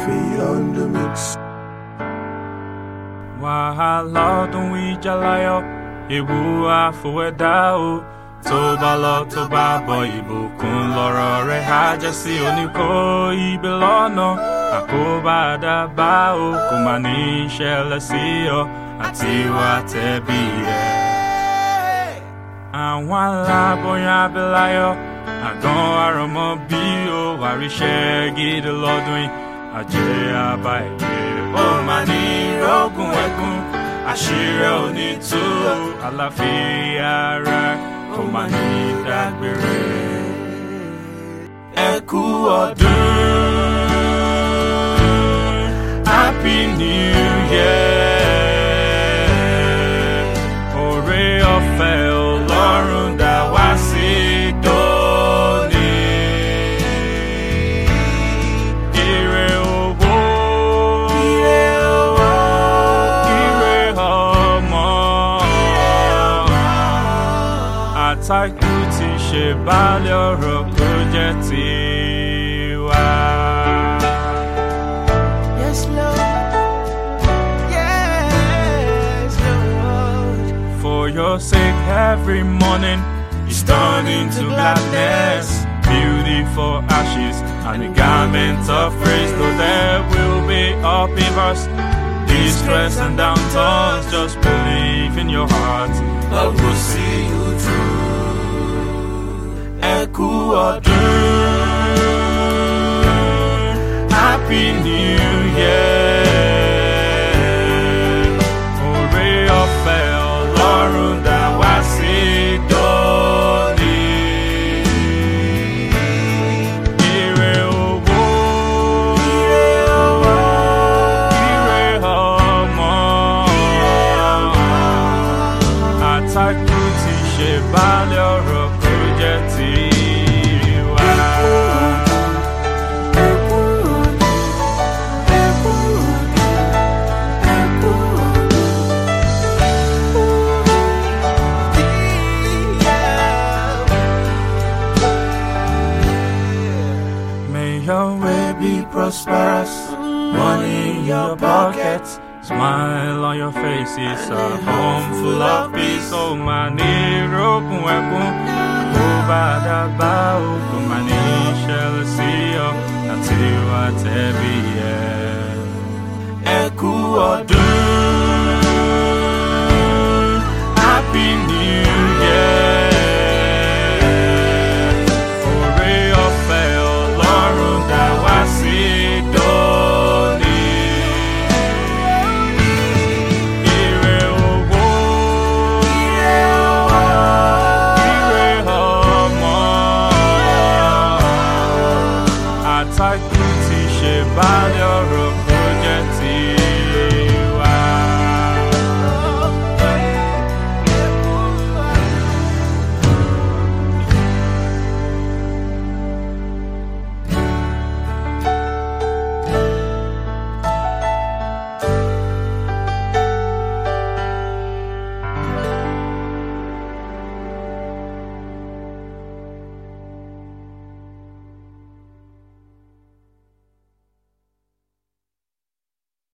Laffy on the mix. Wàhálà ọdún ìjàláyọ̀ ewu àfọwẹ́dá o tó bá lọ tó bá bọ̀ ìbùkún lọ́rọ̀ rẹ̀ á jẹ́ sí oníkó ibi lọ́nà àkóbá àdábá o kò má ní ṣẹlẹ̀ sí ọ àti wà tẹ̀bí ẹ̀. Àwọn aláboyún abiláyọ̀ àgàn àrọ̀mọ́ bí ó wà ríṣẹ́ gidi lọ́dún yìí àjẹ́ àbá ẹ̀jẹ̀ ó má ní rọ́gùn ẹ̀kún àṣírí òní tú àlàáfíà rẹ̀ kò má ní dágbére. Ẹ kú ọdún, Happy New Year. Oore ọ̀fẹ́ Ọlọ́run dá wá sí dòní. Ire owó, ire ọmọ, àtàkù ti ṣe baálẹ̀ ọ̀rọ̀ kó jẹ́ tiwa. Yes, Lord. Yes, Lord. For your sake every morning is turned into gladness, beauty for ashes and a garment of praise. Though there will be upheavals, distress and downturns, just believe in your heart, God will see you through. Ẹ kú ọdún, Happy New Year. Oore ọ̀fẹ́ Ọlọ́run dá wá sí dòní. Ire owó, ire ọmọ, àtàkù ti ṣe baálẹ̀ ọ̀rọ̀ kó jẹ́ tiwa. May your way be prosperous, money in your pocket, smile on your face is a home full of peace. Oh, mani rokun ẹkún, kó bá dábà o, kò má ní ṣẹlẹ̀ sí ọ àti wà tẹ̀bí ẹ̀. Ẹ kú ọdún, Happy New